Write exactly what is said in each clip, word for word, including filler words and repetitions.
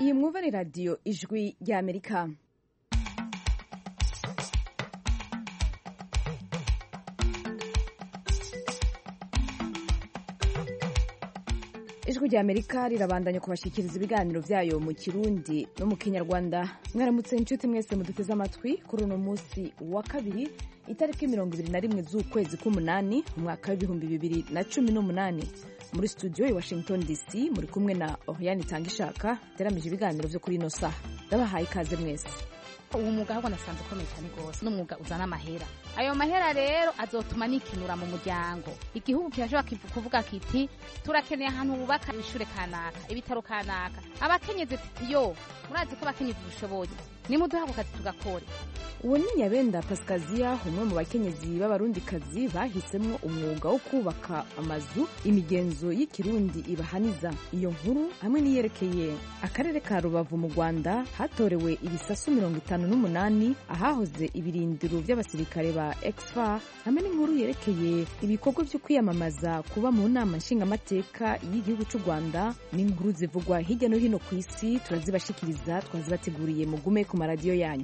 Iyi mwumva ni radiyo ijwi ry'Amerika. Ijwi ry'Amerika rirabandanya kubashikiriza ibiganiro vyayo mu Kirundi no mu Kinyarwanda. Mwaramutse inshuti mwese muduteze amatwi kuri uno munsi wa kabiri itariki mirongo ibiri na rimwe z'ukwezi k'umunani umwaka w'ibihumbi bibiri na cumi n'umunani. Muri studio i Washington D C muri kumwe na Oriane Tangishaka teramije ibiganiro vyo kuri ino saha. Ndabahaye ikaze mwese. Uwo mwuga ahubwo nasanze ukomeye cyane rwose n'umwuga uzana amahera. Ayo mahera rero azotuma nikinura mu muryango. Igihugu kirashobora kuvuga kiti turakeneye ahantu bubaka ishure kanaka, ibitaro kanaka. Abakenyezi yo murazi ko abakenyezi bishoboye. Nimuduha ku kazi tugakore. Uwo ni Nyabenda Pascasia, umwe mu bakenyezi b'abarundikazi bahisemwo umwuga wo kubaka amazu, imigenzo y'ikirundi ibahaniza. Iyo nkuru hamwe niyerekeye akarere ka Rubavu mu Rwanda hatorewe ibisasu mirongo itanu n'umunani ahahoze ibirindiro by'abasirikare ba Exfa, hamwe n'inkuru yerekeye ibikorwa byo kwiyamamaza kuba mu nama nshingamateka y'igihugu cy'u Rwanda n'inkuru zivugwa hirya no hino ku isi turazibashikiriza twazibateguriye mugume ku maradiyo yanyu.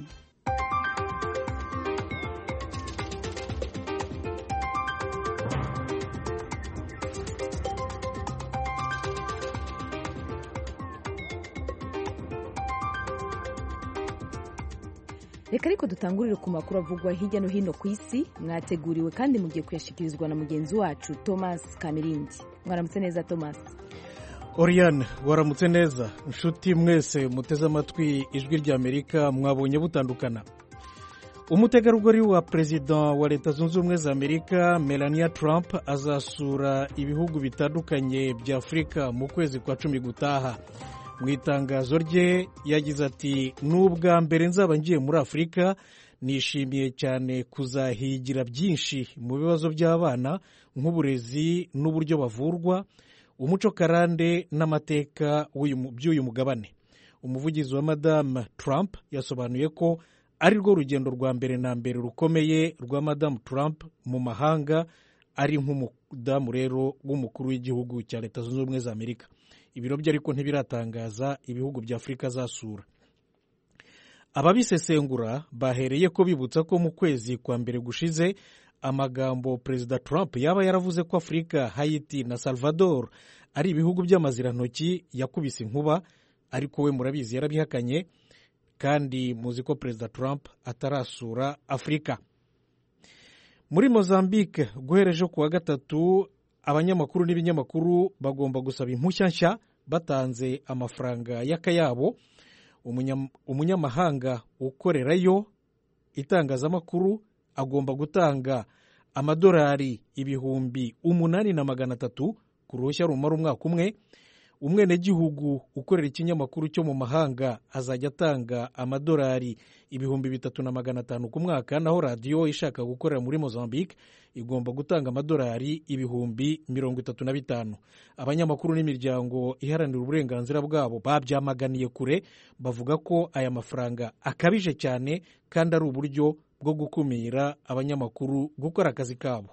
Reka ariko dutangurire ku makuru avugwa hirya no hino ku isi mwateguriwe kandi mugiye kuyashikirizwa na mugenzi wacu Thomas Kamirindi. Mwaramutse neza Thomas. Oriane, waramutse neza. Nshuti mwese muteze amatwi ijwi ry'Amerika mwabonye butandukana. Umutegarugori wa Perezida wa Leta Zunze Ubumwe za Amerika Melania Trump azasura ibihugu bitandukanye bya Afurika mu kwezi kwa cumi gutaha. Mu itangazo rye yagize ati n'ubwa mbere nzaba ngiye muri Afurika nishimiye cyane kuzahigira byinshi mu bibazo by'abana nk'uburezi n'uburyo bavurwa, umuco karande n'amateka by'uyu mugabane. Umuvugizi wa Madame Trump yasobanuye ko ari rwo rugendo rwa mbere na mbere rukomeye rwa Madame Trump mu mahanga, ari nk'umudamu rero w'umukuru w'igihugu cya Leta Zunze Ubumwe za Amerika. Ibiro bye ariko ntibiratangaza ibihugu bya Afurika azasura. Ababisesengura bahereye ko bibutsa ko mu kwezi kwa mbere gushize amagambo Perezida Trump yaba yaravuze ko Afurika, Haiti na Salvador ari ibihugu by'amazirantoki yakubise inkuba, ariko we murabizi yarabihakanye, kandi muzi ko Perezida Trump atarasura Afurika. Muri Mozambique guhereje ku wa gatatu abanyamakuru n'ibinyamakuru bagomba gusaba impushya nshya batanze amafaranga y'akayabo. Umunyamahanga ukorerayo itangazamakuru agomba gutanga amadolari ibihumbi umunani na magana atatu ku ruhushya rumara umwaka umwe. Umwenegihugu ukorera ikinyamakuru cyo mu mahanga azajya atanga amadolari ibihumbi bitatu na magana atanu ku mwaka, naho radiyo ishaka gukorera muri Mozambique igomba gutanga amadolari ibihumbi mirongo itatu na bitanu. Abanyamakuru n'imiryango iharanira uburenganzira bwabo babyamaganiye kure, bavuga ko aya mafaranga akabije cyane kandi ari uburyo bwo gukumira abanyamakuru gukora akazi kabo.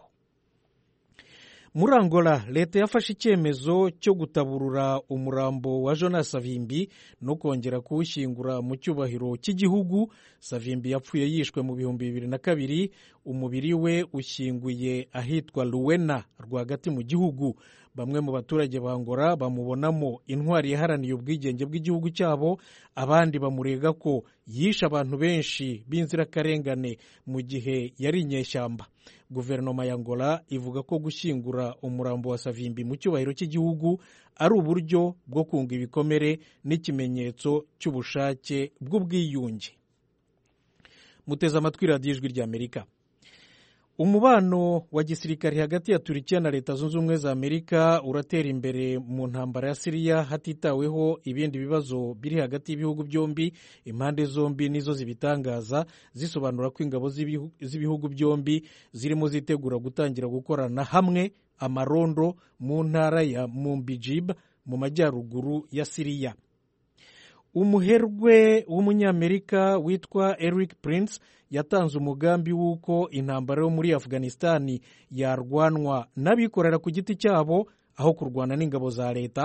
Muri Angola, leta yafashe icyemezo cyo gutaburura umurambo wa Jonas Savimbi no kongera kuwushyingura mu cyubahiro cy'igihugu. Savimbi yapfuye yishwe mu bihumbi bibiri na kabiri, umubiri we ushyinguye ahitwa Luwena rwagati mu gihugu. Bamwe mu baturage ba Angola bamubonamo intwari yaharaniye ubwigenge bw'igihugu cyabo, abandi bamurega ko yishe abantu benshi b'inzirakarengane mu gihe yari inyeshyamba. Guverinoma ya Angola ivuga ko gushyingura umurambo wa Savimbi mu cyubahiro cy'igihugu ari uburyo bwo kunga ibikomere n'ikimenyetso cy'ubushake bw'ubwiyunge. Muteze amatwi radiyo ijwi ry'Amerika. Umubano wa gisirikare hagati ya Turikiya na Leta Zunze Ubumwe za Amerika uratera imbere mu ntambara ya Siriya hatitaweho ibindi bibazo biri hagati y'ibihugu byombi. Impande zombi nizo zibitangaza zisobanura ko ingabo z'ibihugu byombi zirimo zitegura gutangira gukorana hamwe amarondo mu ntara ya Mumbijib mu majyaruguru ya Siriya. Umuherwe w'umunyamerika witwa Eric Prince yatanze umugambi w'uko intambara yo muri Afghanistan yarwanwa n'abikorera ku giti cyabo aho kurwana n'ingabo za leta.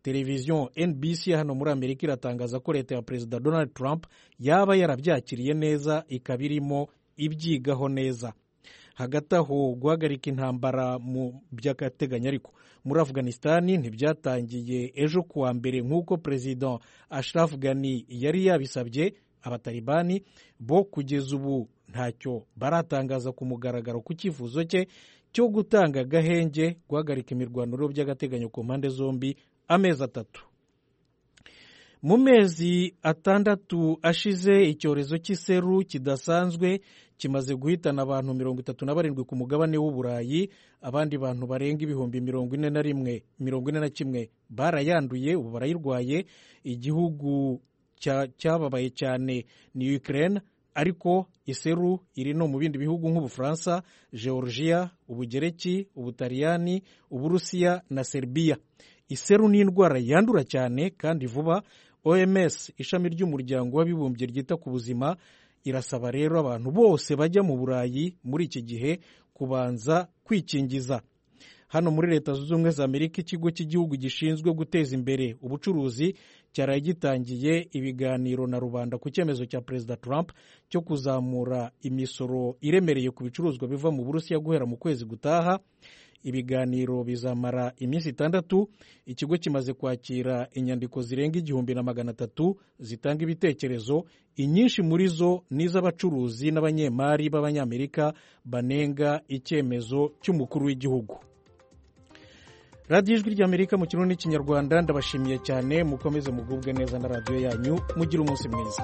televiziyo N B C hano muri Amerika iratangaza ko leta ya perezida Donald Trump yaba yarabyakiriye neza ikaba irimo ibyigaho neza. Hagati aho guhagarika intambara mu by'agateganyo ariko muri Afghanistan ntibyatangiye ejo kuwa mbere nk'uko perezida Ashraf Ghani yari yabisabye. Abatalibani bo kugeza ubu ntacyo baratangaza ku mugaragaro ku cyifuzo cye cyo gutanga agahenge guhagarika imirwaniro by'agateganyo ku mpande zombi amezi atatu. Mu mezi atandatu ashize icyorezo cy'iseru kidasanzwe kimaze guhitana abantu mirongo itatu na barindwi ku mugabane w'Uburayi. Abandi bantu barenga ibihumbi mirongo ine na rimwe mirongo ine na kimwe barayanduye, ubu barayirwaye. Igihugu cyababaye cyane ni Ukraine, ariko iseru iri no mu bindi bihugu nk'Ubufaransa, Georgia, Ubugereki, Ubutaliyani, Uburusiya na Serbia. Iseru ni indwara yandura cyane kandi vuba. O M S ishami ry'umuryango w'abibumbye ryita ku buzima irasaba rero abantu bose bajya mu Burayi muri iki gihe kubanza kwikingiza. Hano muri Leta Zunze Ubumwe za Amerika, ikigo cy'igihugu gishinzwe guteza imbere ubucuruzi cyaraye gitangiye ibiganiro na rubanda ku cyemezo cya perezida Trump cyo kuzamura imisoro iremereye ku bicuruzwa biva mu Burusiya guhera mu kwezi gutaha. Ibiganiro bizamara iminsi itandatu. Ikigo kimaze kwakira inyandiko zirenga igihumbi na magana atatu zitanga ibitekerezo. Inyinshi muri zo n'iz'abacuruzi n'abanyemari b'Abanyamerika banenga icyemezo cy'umukuru w'igihugu. Radiyo Ijwi ry'Amerika mu Kirundi n'Ikinyarwanda, ndabashimiye cyane. Mukomeze mugubwe neza na radiyo yanyu. Mugire umunsi mwiza.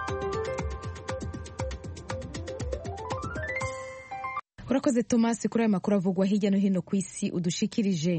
Urakoze Thomas kuri aya makuru avugwa hirya no hino ku isi udushikirije.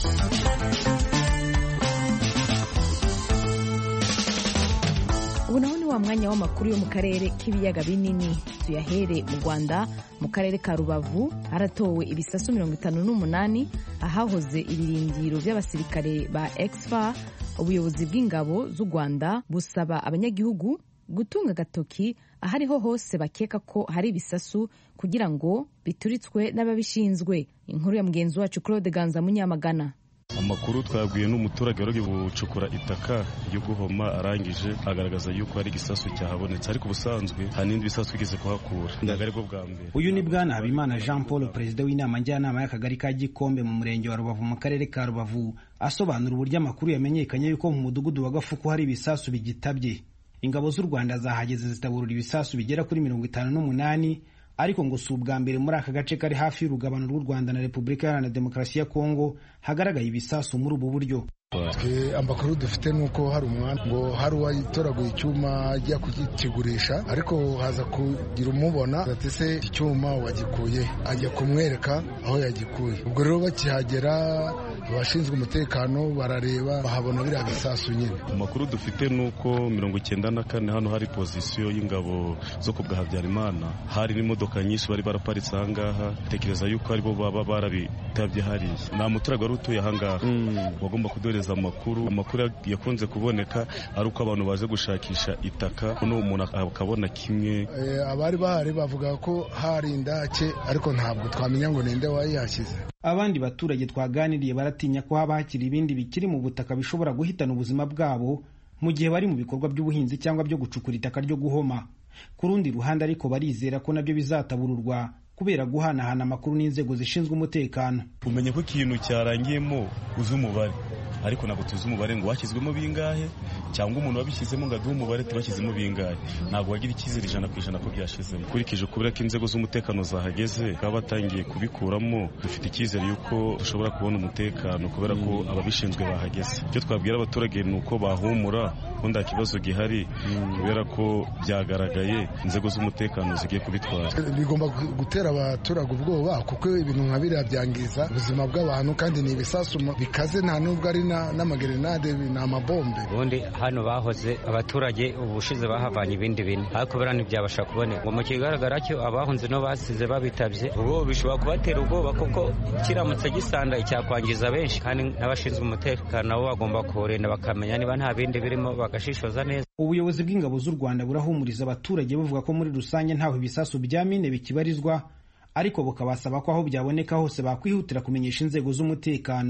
Ubu naho ni wa mwanya w'amakuru yo mu karere k'ibiyaga binini. Tuyahere mu Rwanda, mu karere ka Rubavu haratowe ibisasu mirongo itanu n'umunani ahahoze ibirindiro by'abasirikare ba Exfa. Ubuyobozi bw'ingabo z'u Rwanda busaba abanyagihugu gutunga agatoki ahariho hose bakeka ko hari ibisasu kugira ngo bituritswe n'ababishinzwe. Inkuru ya mugenzi wacu Claude Ganza Munyamagana. Amakuru twabwiye n'umuturage wari gucukura itaka ryo guhoma arangije agaragaza yuko hari igisasu cyahabonetse, ariko ubusanzwe nta n'indi bisasu bigeze kuhakura. Ndaga ariko bwa mbere. Uyu ni Bwana Habimana Jean Paul, perezida w'inama njyanama y'akagari ka Gikombe mu murenge wa Rubavu mu karere ka Rubavu, asobanura uburyo amakuru yamenyekanye yuko mu mudugudu wa Gafuku hari ibisasu bigitabye. Ingabo z'u Rwanda zahageze zitaburura ibisasu bigera kuri mirongo itanu n'umunani, ariko ngo si ubwa mbere muri aka gace kari hafi y'urugabano rw'u Rwanda na Repubulika Iharanira Demokarasi ya Kongo hagaragaye ibisasu muri ubu buryo. Amakuru dufite nuko hari umwana ngo hari uwayitoraguye icyuma ajya kukigurisha, ariko haza kugira umubona ati se icyuma wagikuye, ajya kumwereka aho yagikuye. Ubwo rero bakihagera abashinzwe umutekano barareba bahabona biriya bisasu nyine. Amakuru dufite nuko mirongo icyenda na kane hano hari pozisiyo y'ingabo zo ku bwa Habyarimana, hari n'imodoka nyinshi bari baraparitse aha ngaha. Tekereza yuko aribo baba barabitabye hariya. Nta muturage wari utuye aha ngaha wagomba kudore amakuru amakuru yakunze kuboneka ari uko abantu baje gushakisha itaka, no umuntu akabona kimwe. E, abari bahari bavuga ko hari indake, ariko ntabwo twamenya ngo ninde wayihashyize. Abandi baturage twaganiriye baratinya ko haba hakiri ibindi bikiri mu butaka bishobora guhitana ubuzima bwabo mu gihe bari mu bikorwa by'ubuhinzi cyangwa byo gucukura itaka ryo guhoma. Ku rundi ruhande ariko barizera ko nabyo bizatabururwa kubera guhanahana amakuru n'inzego zishinzwe umutekano. Umenye ko ikintu cyarangiyemo uzi umubare, ariko ntabwo tuzi umubare ngo washyizwemo bingahe, cyangwa umuntu wabishyizemo ngo aduhe umubare tubashyizemo bingahe. Ntabwo wagira icyizere ijana ku ijana ko byashizemo. Kurikije kubera ko inzego z'umutekano zahageze baba batangiye kubikuramo, dufite icyizere yuko dushobora kubona umutekano kubera ko ababishinzwe bahageze. Icyo twabwira abaturage ni uko bahumura ko nta kibazo gihari, kubera ko byagaragaye inzego z'umutekano zigiye kubitwara. Bigomba gutera abaturage ubwoba kuko ibintu nka biriya byangiza ubuzima bw'abantu, kandi ni ibisasu bikaze, nta nubwo ari n'amagerenade, ni amabombe. Ubundi hano bahoze abaturage ubushize bahavanye ibindi bintu, ariko bera ntibyabasha kuboneka. Ngo mu kigaragara cyo abahunze no basize babitabye, ubwo bishobora kubatera ubwoba kuko kiramutse gisandaye cyakwangiza benshi, kandi n'abashinzwe umutekano nabo bagomba kuwurinda bakamenya niba nta bindi birimo bagashishoza neza. Ubuyobozi bw'ingabo z'u Rwanda burahumuriza abaturage buvuga ko muri rusange ntaho ibisasu bya mine bikibarizwa, ariko bukabasaba ko aho byaboneka hose bakwihutira kumenyesha inzego z'umutekano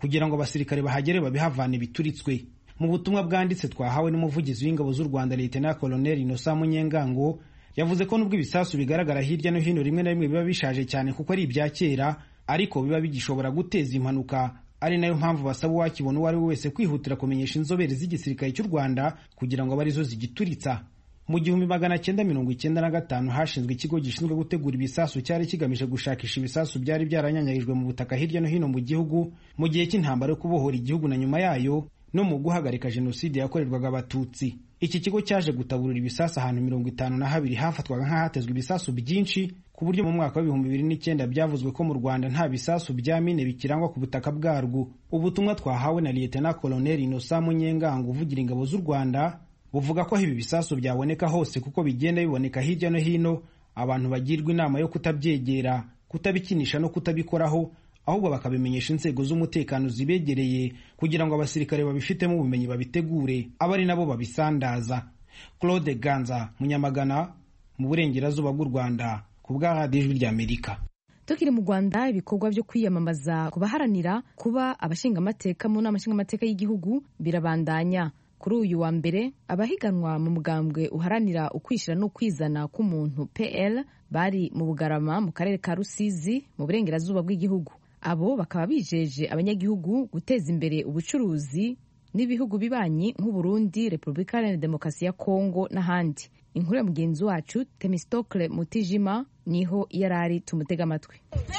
kugira ngo abasirikare bahagere babihavane bituritswe. Mu butumwa bwanditse twahawe n'umuvugizi w'ingabo z'u Rwanda Lieutenant Colonel Innocent Munyengango, yavuze ko nubwo ibisasu bigaragara hirya no hino rimwe na rimwe biba bishaje cyane kuko ari ibya kera, ariko biba bigishobora guteza impanuka, ari nayo mpamvu basaba uwakibona uwo ari we wese kwihutira kumenyesha inzobere z'igisirikare cy'u Rwanda kugira ngo abe arizo zigituritsa. Mu gihumbi magana cyenda mirongo icyenda na gatanu hashinzwe ikigo gishinzwe gutegura ibisasu cyari kigamije gushakisha ibisasu byari byaranyanyarijwe mu butaka hirya no hino mu gihugu mu gihe cy'intambara yo kubohora igihugu na nyuma yayo no mu guhagarika jenoside yakorerwaga abatutsi. Iki kigo cyaje gutaburira ibisasu ahantu mirongo itanu na habiri hafatwaga nk'ahatezwe ibisasu byinshi, ku buryo mu mwaka w'ibihumbi bibiri n'icyenda byavuzwe ko mu Rwanda nta bisasu bya mine bikirangwa ku butaka bwarwo. Ubutumwa twahawe na Lieutenant Colonel Innocent Munyengango uvugira ingabo z'u Rwanda buvuga ko ibi bisasu byaboneka hose kuko bigenda biboneka hirya no hino, abantu bagirwa inama yo kutabyegera, kutabikinisha no kutabikoraho, ahubwo bakabimenyesha inzego z'umutekano zibegereye kugira ngo abasirikare babifitemo ubumenyi babitegure, aba ari nabo babisandaza. Claude Ganza, Munyamagana, mu burengerazuba bw'u Rwanda, ku bwa radiyo Ijwi ry'Amerika. Tukiri mu Rwanda, ibikorwa byo kwiyamamaza ku baharanira kuba abashingamateka mu nama nshingamateka y'igihugu birabandanya. Kuri uyu wa mbere, abahiganwa mu mugambwe uharanira ukwishyira no kwizana k'umuntu P L bari mu Bugarama mu karere ka Rusizi mu burengerazuba bw'igihugu. Abo bakaba bijeje abanyagihugu guteza imbere ubucuruzi n'ibihugu bibanyi nk'u Burundi, Repubulika Iharanira Demokarasi ya Kongo n'ahandi. Inkuru ya mugenzi wacu Temistokle Mutijima niho yarari, tumutega amatwi.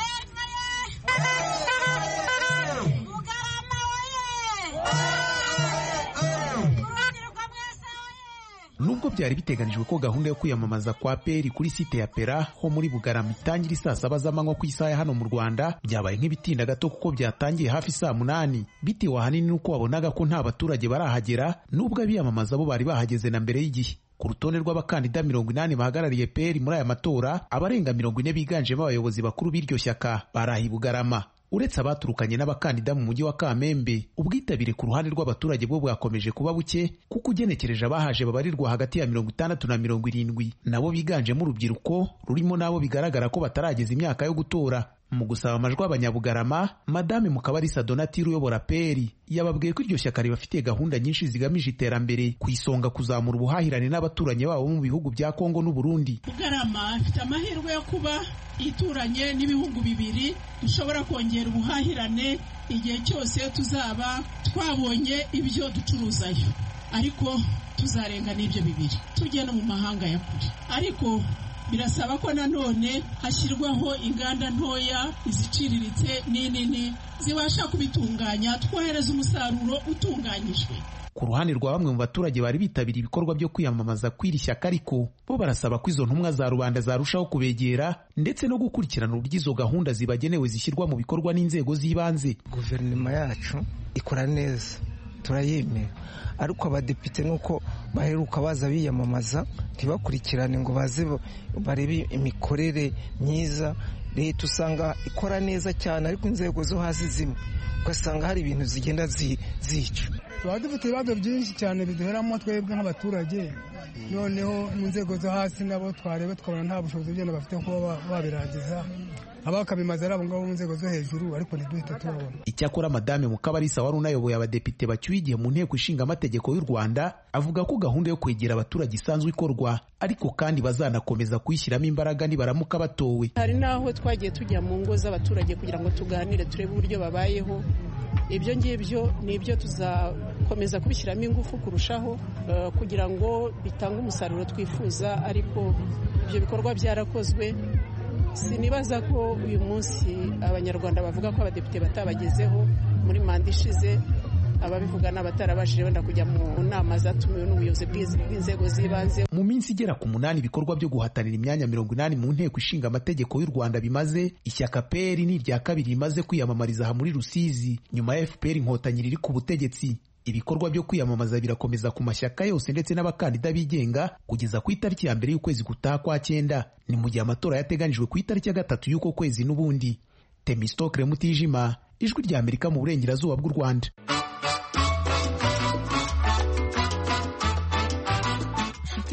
Nubwo byari biteganijwe ko gahunda yo kwiyamamaza kwa P L kuri site ya Pera ho muri Bugarama itangira saa saba z'amanywa ku isaha hano mu Rwanda, byabaye nk'ibitinda gato kuko byatangiye hafi saa munani, bitewe ahanini n'uko wabonaga ko nta baturage barahagera, nubwo abiyamamaza bo bari bahageze na mbere y'igihe. Ku rutonde rw'abakandida mirongo inani bahagarariye P L muri aya matora, abarenga mirongo ine biganjemo abayobozi bakuru b'iryo shyaka barahi Bugarama. Uretse abaturukanye n'abakandida mu mujyi wa Kamembe, ubwitabire ku ruhande rw'abaturage bwo bwakomeje kuba buke, kuko ugenekereje abahaje babarirwa hagati ya mirongo itandatu na mirongo irindwi, nabo biganjemo urubyiruko rurimo nabo bigaragara ko batarageza imyaka yo gutora. Mu gusaba amajwi abanyabugarama, Madame Mukabarisa Donatille uyobora P L yababwiye ko iryo shyaka ribafitiye gahunda nyinshi zigamije iterambere, ku isonga kuzamura ubuhahirane n'abaturanyi babo mu bihugu bya Kongo n'u Burundi. Bugarama ifite amahirwe yo kuba ituranye n'ibihugu bibiri, dushobora kongera ubuhahirane igihe cyose tuzaba twabonye ibyo ducuruzayo, ariko tuzarenga n'ibyo bibiri tujye no mu mahanga ya kure. Ariko birasaba ko nanone hashyirwaho inganda ntoya, iziciriritse n'inini zibasha kubitunganya, twohereza umusaruro utunganyijwe. Ku ruhande rwa bamwe mu baturage bari bitabiriye ibikorwa byo kwiyamamaza kw'iri shyaka, ariko bo barasaba ko izo ntumwa za rubanda zarushaho kubegera ndetse no gukurikirana uburyo izo gahunda zibagenewe zishyirwa mu bikorwa n'inzego z'ibanze. Guverinoma yacu ikora neza, turayemera, ariko abadepite nuko baheruka baza biyamamaza ntibakurikirane ngo baze barebe imikorere myiza. Leta usanga ikora neza cyane, ariko inzego zo hasi zimwe ugasanga hari ibintu zigenda zica. Tuba dufite ibibazo byinshi cyane biduheramo twebwe nk'abaturage, noneho mu nzego zo hasi nabo twareba tukabona nta bushobozi bwenda bafite kuba babirangiza, abakabimaze ari abo ngabo mu nzego zo hejuru, ariko ntiduhita tubabona. Icyakora Madame Mukabarisa wari unayoboye abadepite bacyuye igihe mu nteko ishinga amategeko y'u Rwanda, avuga ko gahunda yo kwegera abaturage isanzwe ikorwa, ariko kandi bazanakomeza kuyishyiramo imbaraga nibaramuka batowe. Hari naho twagiye tujya mu ngo z'abaturage kugira ngo tuganire turebe uburyo babayeho. Ibyo ngibyo ni ibyo tuzakomeza kubishyiramo ingufu kurushaho uh, kugira ngo bitange umusaruro twifuza, ariko ibyo bikorwa byarakozwe. Sinibaza ko uyu munsi abanyarwanda bavuga ko abadepite batabagezeho muri manda ishize, ababivuga n'abatarabashije wenda kujya mu nama zatumiwe n'ubuyobozi bw'inzego z'ibanze. Mu minsi igera ku munani ibikorwa byo guhatanira imyanya mirongo inani mu nteko ishinga amategeko y'u Rwanda bimaze, ishyaka P L ni irya kabiri rimaze kwiyamamariza aha muri Rusizi nyuma ya F P R Inkotanyi riri ku butegetsi. Ibikorwa byo kwiyamamaza birakomeza ku mashyaka yose ndetse n'abakandida bigenga kugeza ku itariki ya mbere y'ukwezi gutaha kwa cyenda, ni mu gihe amatora yateganijwe ku itariki ya gatatu y'uko kwezi n'ubundi. Temistokle Mutijima, Ijwi rya Amerika mu burengerazuba bw'u Rwanda.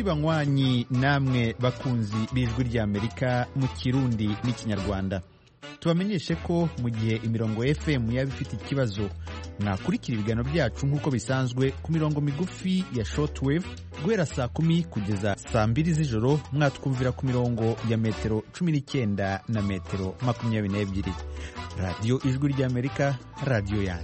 Banywanyi namwe bakunzi b'Ijwi rya Amerika mu Kirundi n'ikinyarwanda, tubamenyeshe ko mu gihe imirongo F M yaba ifite ikibazo mwakurikira ibiganiro byacu nk'uko bisanzwe ku mirongo migufi ya shortwave guhera saa kumi kugeza saa mbiri z'ijoro mwatwumvira ku mirongo ya metero cumi n'icyenda na metero makumyabiri n'ebyiri. radiyo ijwi ry'Amerika, radiyo yanyu.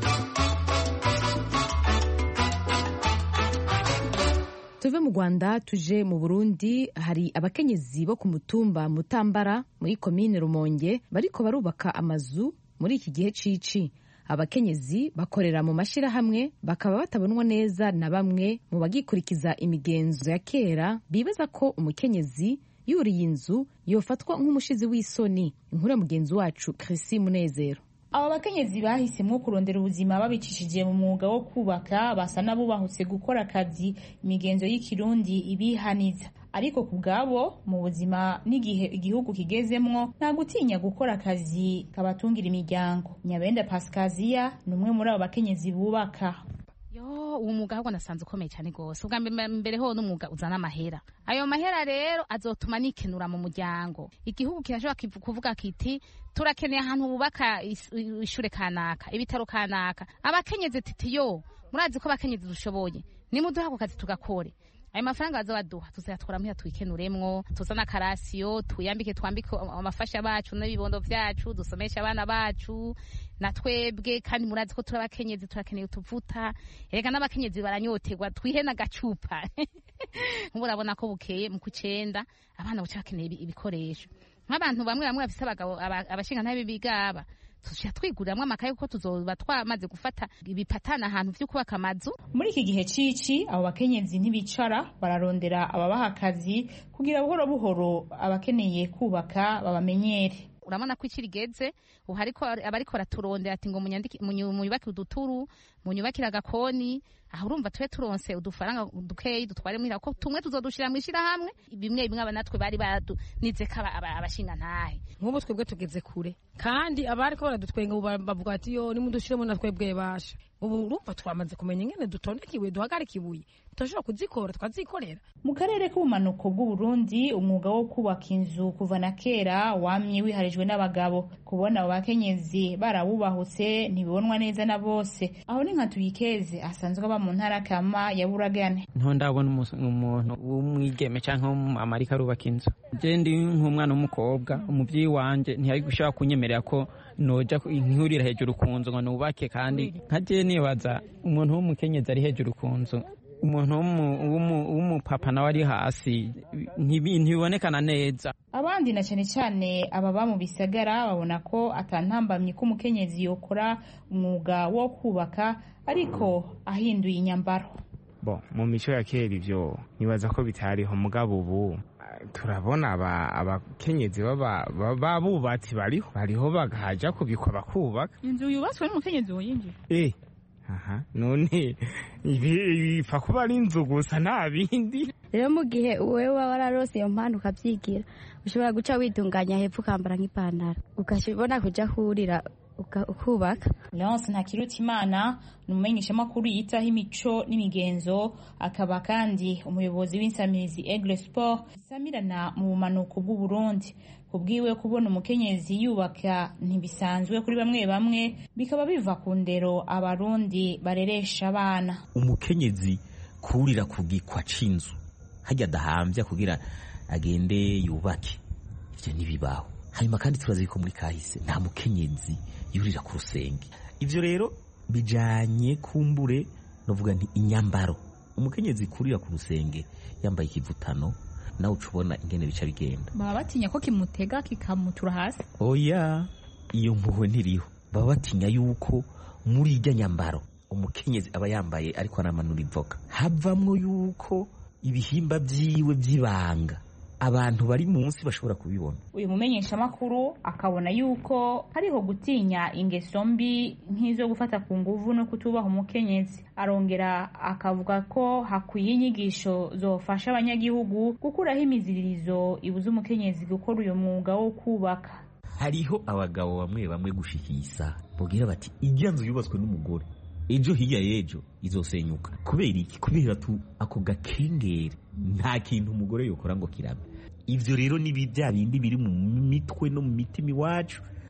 tuve mu Rwanda tuje mu Burundi. Hari abakenyezi bo ku mutumba Mutambara muri komine Rumonge bariko barubaka amazu muri iki gihe cici. Abakenyezi bakorera mu mashirahamwe bakaba batabonwa neza na bamwe mu bagikurikiza imigenzo ya kera, bibaza ko umukenyezi yuriye inzu yofatwa nk'umushizi w'isoni. Inkuru ya mugenzi wacu Chrissy Munezero. Aba bakenyezi bahisemwo kurondera ubuzima babicishije mu mwuga wo kubaka, basa n'abubahutse gukora akazi imigenzo y'ikirundi ibihaniza. Ariko ku bwabo mu buzima n'igihe igihugu kigezemwo nta gutinya gukora akazi kabatungira imiryango. Nyabenda Pascasia ni umwe muri abo bakenyezi bubaka. Yo, uwo mwuga ahubwo nasanze ukomeye cyane gose. Ubwa mbere ho n'umwuga uzana amahera. Ayo mahera rero azotuma nikenura mu muryango. Igihugu kirashobora kuvuga kiti turakeneye ahantu bubaka ishure kanaka, ibitaro kanaka. Abakenyezi titi yo, murazi ko abakenyezi dushoboye. Nimuduha ako kazi tugakore. Ayo mafaranga azobaduha tuzayatwara muya twikenuremwo, tuzana karasiyo, tuyambike twambike amafasha bacu n'ibibondo vyacu, dusomesha abana bacu na twebwe. Kandi murazi ko turabakenyezi turakeneye utuvuta. Erega n'abakenyezi baranyoterwa, twihe na gacupa. Murabona ko bukeye mu kucenda abana bacakeneye ibikoresho. Nk'abantu bamwe bamwe bafise abagabo abashinga ntabe bigaba, tushya twiguramwe amakaye kuko tuzoba twamaze gufata ibipatana ahantu vyo kubaka amazu. Muri iki gihe cici abo bakenyezi ntibicara, bararondera ababaha akazi kugira buhoro buhoro abakeneye kubaka babamenyere. Urabona ko ikirigeze uhariko abariko baraturondera ati ngo munyubake uduturu, munyubakira agakoni. Aho urumva twe turonse udufaranga dukeyi dutware muhira ko tumwe tuzodushira mwishira hamwe, bimwe bimwe abanatwe bari badunize kaba abashinga ntahe. Nk'ubu twebwe tugeze kure kandi abariko baradutwenga bavuga ati yo nimudushiremo na twebwe basha. Ubu urumva twamaze kumenya ingene dutondekiwe duhagarika ibuye tutashobora kuzikora twazikorera. Mu karere k'ubumanuko bw'u Burundi umwuga wo kubaka inzu kuva na kera wamye wiharijwe n'abagabo. Kubona abo bakenyezi barawubahutse ntibibonwa neza na bose. Aho ni nka Tuyikeze asanzwe aba mu ntara kama ya Buragane. Nto ndabona umuntu w'umwigeme canke amarika arubaka inzu. Je ndi nk'umwana w'umukobwa, umuvyeyi wanje ntiyari gushaka kunyemerera ko noja inkihurira hejuru ku nzu ngo nubake. Kandi nkaje nibaza umuntu w'umukenyezi ari hejuru ku nzu, umuntu w'umupapa nawe ari hasi, ntibibonekana neza. Abandi na cyane cyane ababa mu bisagara babona ko atantambamye ko umukenyezi yokora umwuga wo kubaka ariko ahinduye inyambaro. Bo mu mico ya kera ivyo nibaza ko bitariho, mugabo ubu turabona abakenyezi babubatsi bariho bariho bagahaja kubikwa bakubaka. Inzu yubatswe n'umukenyezi woyinjira. Eh aha none ibi bipfa kuba ari inzu gusa nta bindi. Rero mu gihe wewe wararose iyo mpano ukavyigira ushobora guca widunganya hepfo ukambara nk'ipantaro ukashibona kuja hurira ukubaka. Leonce Ntakirutimana ni umumenyeshamakuru yitaho imico n'imigenzo, akaba kandi umuyobozi w'insamirizi Aigle Sport isamirana mu bumanuko bw'u Burundi. Kubwiwe kubona umukenyezi yubaka ntibisanzwe kuri bamwe bamwe, bikaba biva ku ndero abarundi bareresha abana. Umukenyezi kurira kugikwa c'inzu hajya dahambya kugira agende yubake, ivyo nibibaho. Hanyuma kandi turazi ko muri kahise nta mukenyezi yurira ku rusenge. Ivyo rero bijanye kumbure novuga nti inyambaro. Umukenyezi kurira ku rusenge yambaye ikivutano nawe ucubona ingene bica bigenda. Baba batinya ko kimutega kikamutura hasi. Oya, iyo mpuhwe ntiriho. Baba batinya yuko muri irya nyambaro umukenyezi aba yambaye ariko anamanura ivoka havamwo yuko ibihimba vyiwe vy'ibanga abantu bari munsi bashobora kubibona. Uyu mumenyesha makuru akabona yuko hariho gutinya ingeso mbi nk'izo gufata ku nguvu no kutubaha umukenyezi. Arongera akavuga ko hakwiye inyigisho zofasha abanyagihugu gukuraho imiziririzo ibuza umukenyezi gukora uyu mwuga wo kubaka. Hariho abagabo bamwe bamwe gushikisa bogira bati ijya nzu yubatswe n'umugore ejo hiya yejo izosenyuka. Kubera iki? Kubera tu ako gakengere nta kintu umugore yokora ngo kirabe. Ivyo rero ni bya bindi biri mu mitwe no mu mitima iwacu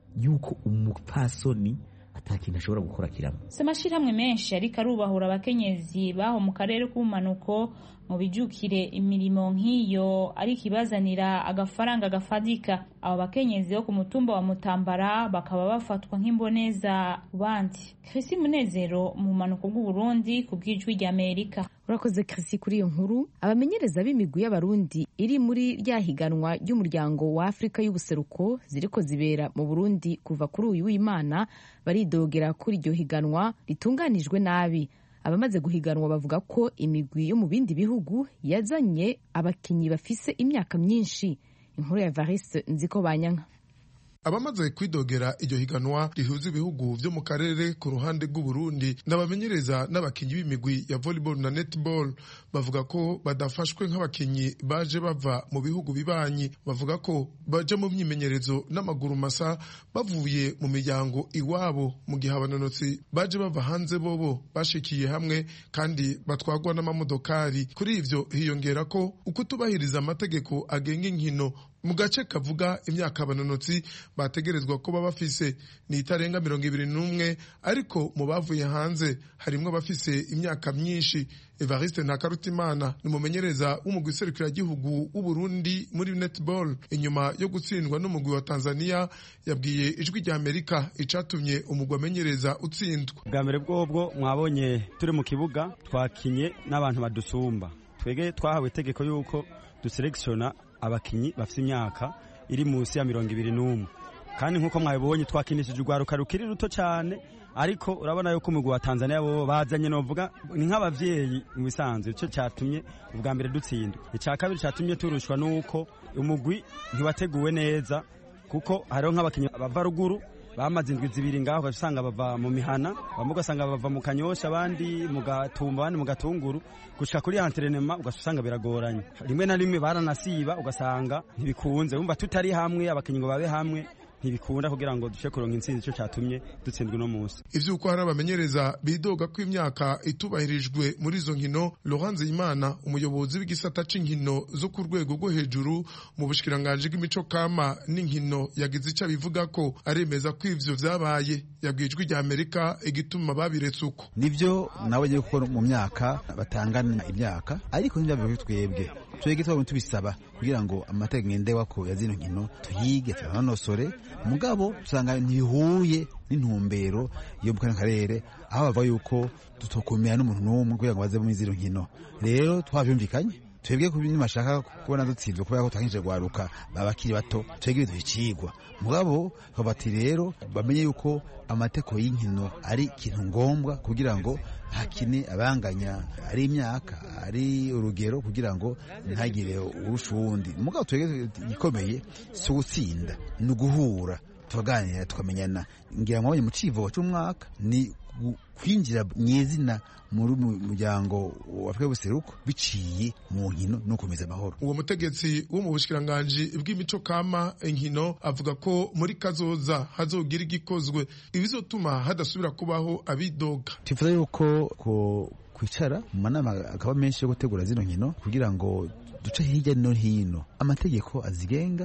yuko umupfasoni atakintu ashobora gukora kiramo. Si amashirahamwe menshi ariko arubahura abakenyezi baho mu karere k'ubumanuko mu bijukire imirimo nk'iyo ariko ibazanira agafaranga gafadika. Abo bakenyezi bo ku mutumba wa Mutambara bakaba bafatwa nk'imboneza bandi. Chrissy Munezero mu bumanuko bw'u Burundi ku bw'ijwi rya Amerika. Urakoze Chrissy kuri iyo nkuru. Abamenyereza b'imigwi y'abarundi iri muri rya higanwa ry'umuryango wa Afrika y'ubuseruko ziriko zibera mu Burundi kuva kuri uyu w'Imana baridogera kuri iryo higanwa ritunganijwe nabi. Abamaze guhiganwa bavuga ko imigwi yo mu bindi bihugu yazanye abakinyi bafise imyaka myinshi. Inkuru ya Variste Nzikobanyanka. Abamaze kwidogera iryo higanwa rihuza ibihugu vyo mu karere ku ruhande rw'u Burundi n'abamenyereza n'abakinyi b'imigwi ya volleyball na netball bavuga ko badafashwe nk'abakinyi baje bava mu bihugu bibanyi. Bavuga ko baje mu myimenyerezo n'amaguru masa bavuye mu miryango iwabo, mu gihe abanonotsi baje bava hanze bobo bashikiye hamwe kandi batwagwa n'amamodokari. Kuri ivyo hiyongera ko ukutubahiriza amategeko agenga inkino mu gace kavuga imyaka abanonotsi bategerezwa kuba bafise ni itarenga mirongo ibiri n'umwe, ariko mu bavuye hanze harimwo bafise imyaka myinshi. Evariste Ntakarutimana ni umumenyereza w'umugwi serukiragihugu w'u Burundi muri netball. Inyuma yo gutsindwa n'umugwi wa Tanzania yabwiye ijwi rya Amerika icatumye umugwi amenyereza utsindwa. Bwa mbere bwobwo mwabonye turi mu kibuga twakinye n'abantu badusumba, twege twahawe itegeko yuko duselektiona abakinyi bafite imyaka iri munsi ya mirongo ibiri n'umwe, kandi nk'uko mwabibonye twakinishije urwaruka rukiri ruto cyane, ariko urabona yuko umugwi wa Tanzania bo bazanye novuga ni nk'abavyeyi mu bisanzwe. Ico cyatumye ubwa mbere dutsindwa. Icya kabiri cyatumye turushwa nuko umugwi ntiwateguwe neza, kuko hariho nk'abakinyi bava ruguru bamaze indwi zibiri ngaho ugasanga bava mu mihana, bamwe ugasanga bava mu Kanyosha, abandi mu Gatumba, abandi mu Gatunguru, gushika kuri entraînement ugasanga biragoranye. Rimwe na rimwe baranasiba ugasanga ntibikunze. Umva tutari hamwe abakinyi ngo babe hamwe ntibikunda kugira ngo dushe kuronka intsinzi. Ico catumye dutsindwa no munsi. Ivyo uko hari abamenyereza bidoga ko imyaka itubahirijwe muri izo nkino. Laurent Imana umuyobozi w'igisata c'inkino zo ku rwego rwo hejuru mu bushikiranganje bw'imico kama n'inkino yagize ico bivuga ko aremeza ko ivyo vyabaye. Yabwijwe rya Amerika igituma babiretse uko. Nivyo nawe ngiye gukora mu myaka batangana imyaka, ariko nivyo twebwe twege twabone tubisaba kugira ngo amategeko ngendewa ko yazino nkino tuyige turanonosore, mugabo usanga ntihuye n'intumbero yo mu karere, aho bava yuko tutokumira n'umuntu n'umwe kugira ngo baze mu izino nkino. Rero twavyumvikanye twebwe ku bintu bashaka kubona dutsinzwe kubera ko twangije gwaruka babakiri bato, twebwe bidukigwa mugabo babati rero bamenye yuko amateko y'inkino ari ikintu ngombwa kugira ngo hakine abanganya ari imyaka ari urugero kugira ngo ntagire urusha uwundi. Mugabo twebwe gikomeye si ugutsinda, ni uguhura tukaganira tukamenyana. Ngira ngo mu civo cy'umwaka ni kwinjira mwizina muri muryango wa Afrika y'ubuseruko biciye mu nkino no komeza amahoro. Uwo mutegetsi wo mu bushikiranganje bw'imico kama inkino avuga ko muri kazoza hazogira igikozwe ibizotuma hadasubira kubaho abidoga. Tifuza yuko ko kwicara mu manama akaba menshi yo gutegura zino nkino kugira ngo duce hirya no hino amategeko azigenga,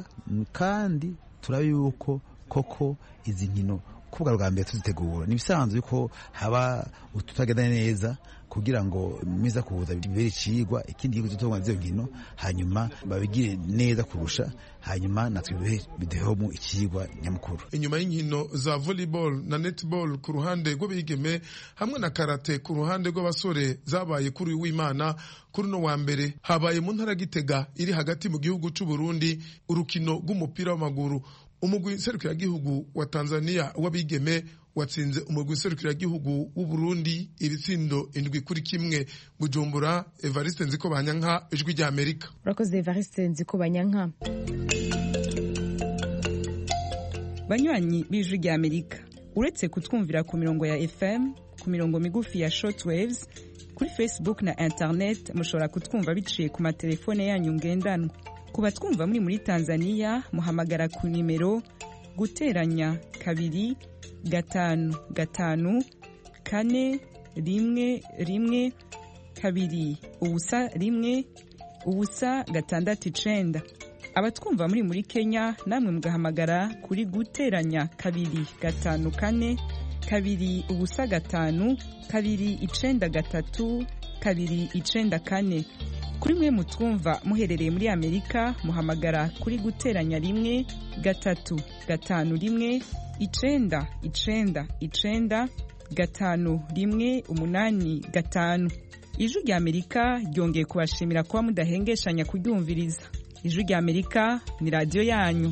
kandi turabe yuko koko izi nkino kuvuga rwa mbere tuzitegura. Nibisanzwe yuko haba ututagenda neza kugira ngo miza kuza bibere icigwa ikindi gihugu cyo z'izo nkino, hanyuma babigire neza kurusha, hanyuma natwe bidehomu icigwa nyamukuru. Inyuma y'inkino za volleyball na netball ku ruhande rw'abigeme hamwe na karate ku ruhande rw'abasore zabaye kuri w'Imana kuri no wa mbere habaye mu ntara Gitega iri hagati mu gihugu cy'u Burundi urukino rw'umupira w'amaguru. Umugwi serukiragihugu wa Tanzania w'abigeme watsinze umugwi serukiragihugu w'u Burundi ibitsindo indwi kuri kimwe. Bujumbura, Evariste Nzikobanyanka, ijwi rya Amerika. Urakoze Evariste Nzikobanyanka. Banywanyi b'ijwi rya Amerika, uretse kutwumvira ku mirongo ya F M, ku mirongo migufi ya shortwaves, kuri Facebook na internet mushobora kutwumva biciye ku matelefone yanyu ngendanwa. Kuba twumva muri muri Tanzania muhamagara ku nimero guteranya kabiri gatanu gatanu kane rimwe rimwe kabiri ubusa rimwe ubusa gatandatu icenda. abatwumva muri muri Kenya namwe mugahamagara kuri guteranya kabiri gatanu kane kabiri ubusa gatanu kabiri icenda gatatu kabiri icenda kane. Kuri mwe mutwumva muherereye muri Amerika muhamagara kuri guteranya rimwe gatatu gatanu rimwe icenda icenda icenda gatanu rimwe umunani gatanu. Ijwi rya Amerika ryongeye kubashimira kuba mudahengeshanya kuryumviriza. Ijwi rya Amerika ni radiyo yanyu.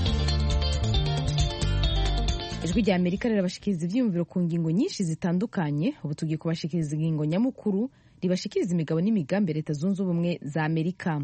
Ijwi rya Amerika rirabashikiriza ivyiyumviro ku ngingo nyinshi zitandukanye. Ubu tugiye kubashikiriza ingingo nyamukuru ribashikiriza imigabo n'imigambi Leta Zunze Ubumwe za Amerika.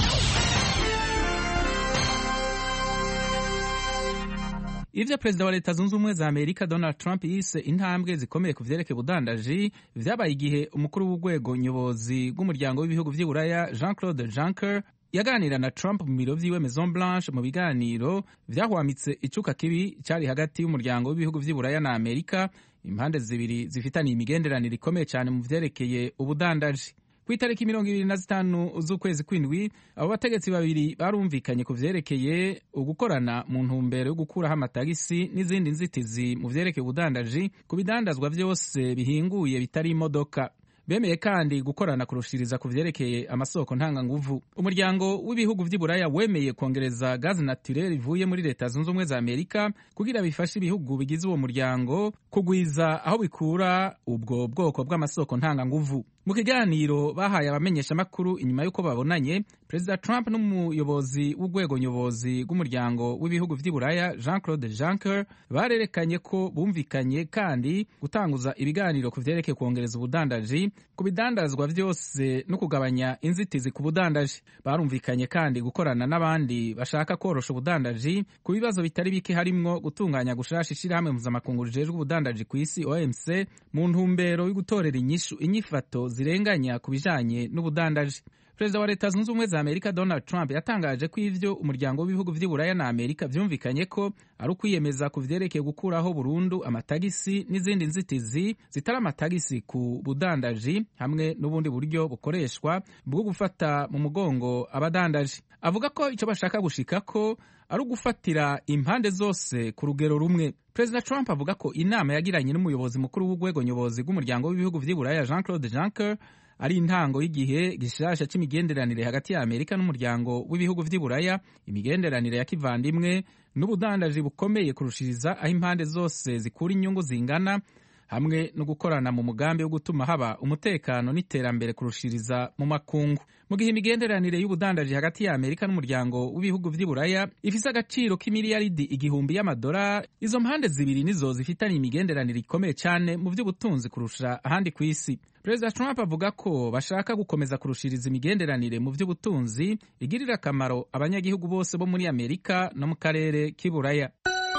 Ivyo Perezida wa Leta Zunze Ubumwe za Amerika Donald Trump yise intambwe zikomeye ku vyerekeye ubudandaji vyabaye igihe umukuru w'urwego nyobozi rw'umuryango w'ibihugu vy'i Buraya Jean-Claude Juncker yaganira na Trump mu biro vyiwe Maison Blanche. Mu biganiro vyahwamitse icuka kibi cari hagati y'umuryango w'ibihugu vy'i Buraya na Amerika, impande zibiri zifitaniye imigenderanire ikomeye cyane mu vyerekeye ubudandaji. Ku itariki mirongo ibiri na zitanu z'ukwezi kw'indwi abo bategetsi babiri barumvikanye ku vyerekeye ugukorana mu ntumbero yo gukuraho amatagisi n'izindi nzitizi mu vyerekeye ubudandaji ku bidandazwa vyose bihinguye bitari imodoka. Bemeye kandi gukorana kurushiriza ku vyerekeye amasoko ntanganguvu. Umuryango w'ibihugu vy'i Buraya wemeye kongereza gazi naturel ivuye muri Leta Zunze Ubumwe za Amerika kugira bifashe ibihugu bigize uwo muryango kugwiza aho bikura ubwo bwoko bw'amasoko ntanganguvu. Mu kiganiro bahaye abamenyesha makuru inyuma y'uko babonanye, Perezida Trump n'umuyobozi w'urwego nyobozi rw'umuryango w'ibihugu vy'i Buraya Jean-Claude Juncker barerekanye ko bumvikanye kandi gutanguza ibiganiro ku vyerekeye kwongereza ubudandaji ku bidandazwa vyose no kugabanya inzitizi ku budandaji. Barumvikanye kandi gukorana n'abandi bashaka korosha ubudandaji ku bibazo bitari bike, harimwo gutunganya gushasha ishirahamwe mpuzamakungu rijejwe ubudandaji ku isi O M C mu ntumbero yo gutorera inyishu inyifato zirenganya ku bijanye n'ubudandaji. Perezida wa Leta Zunze Ubumwe za Amerika Donald Trump yatangaje ko ivyo umuryango w'ibihugu vy'i Buraya na Amerika vyumvikanye ko ari ukwiyemeza ku vyerekeye gukuraho burundu amatagisi n'izindi nzitizi zitari amatagisi ku budandaji hamwe n'ubundi buryo bukoreshwa bwo gufata mu mugongo abadandaji. Avuga ko ico bashaka gushikako ari ugufatira impande zose ku rugero rumwe. Perezida Trump avuga ko inama yagiranye n'umuyobozi mukuru w'urwego nyobozi rw'umuryango w'ibihugu vy'i Buraya Jean-Claude Juncker ari intango y'igihe gishasha c'imigenderanire hagati ya Amerika n'umuryango w'ibihugu vy'i Buraya, imigenderanire ya kivandimwe n'ubudandaji bukomeye kurushiriza aho impande zose zikura inyungu zingana, hamwe no gukorana mu mugambi wo gutuma haba umutekano n'iterambere kurushiriza mu makungu. Mu gihe imigenderanire y'ubudandaji hagati ya Amerika n'umuryango w'ibihugu vy'i Buraya ifise agaciro k'imiliyaridi igihumbi y'amadolari, izo mpande zibiri nizo zifitanye imigenderanire ikomeye cyane mu vy'ubutunzi kurusha ahandi ku isi. Perezida Trump avuga ko bashaka gukomeza kurushiriza imigenderanire mu vy'ubutunzi igirira akamaro abanyagihugu bose bo muri Amerika no mu karere k'i Buraya.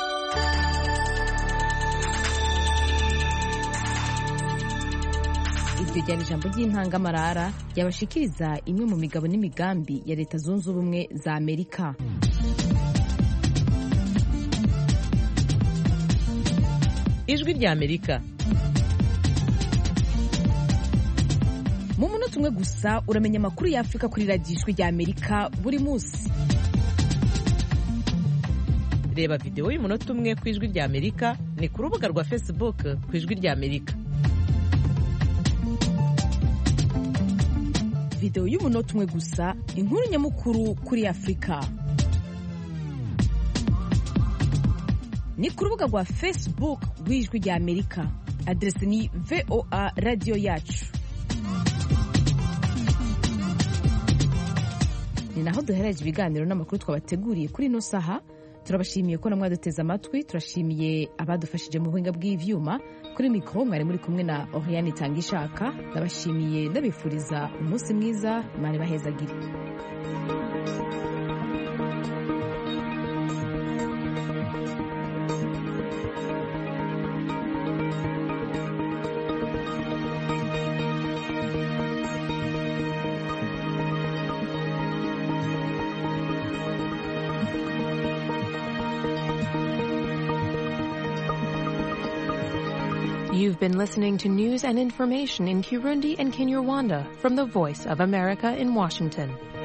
Iryo ryari ijambo ry'intangamarara ryabashikiriza imwe mu migabo n'imigambi ya Leta Zunze Ubumwe za Amerika. Ijwi rya Amerika. Mu munota umwe gusa uramenya amakuru ya Afrika kuri radiyo Ijwi rya Amerika buri munsi. Reba video y'umunota umwe ku Ijwi rya Amerika ni ku rubuga rwa Facebook ku Ijwi rya Amerika. Video y'umunota umwe gusa, inkuru nyamukuru kuri Afrika. Ni ku rubuga rwa Facebook rw'Ijwi rya Amerika. Adresi ni V O A Radio Yacu. Ni naho duhereje ibiganiro n'amakuru twabateguriye kuri ino saha. Turabashimiye ko namwe duteze amatwi, turashimiye abadufashije mu buhinga bw'ivyuma. Kuri mikro mwari muri kumwe na Oriane Tangishaka. Ndabashimiye ndabifuriza umunsi mwiza, Imana bahezagire. You've been listening to news and information in Kirundi and Kinyarwanda from the Voice of America in Washington.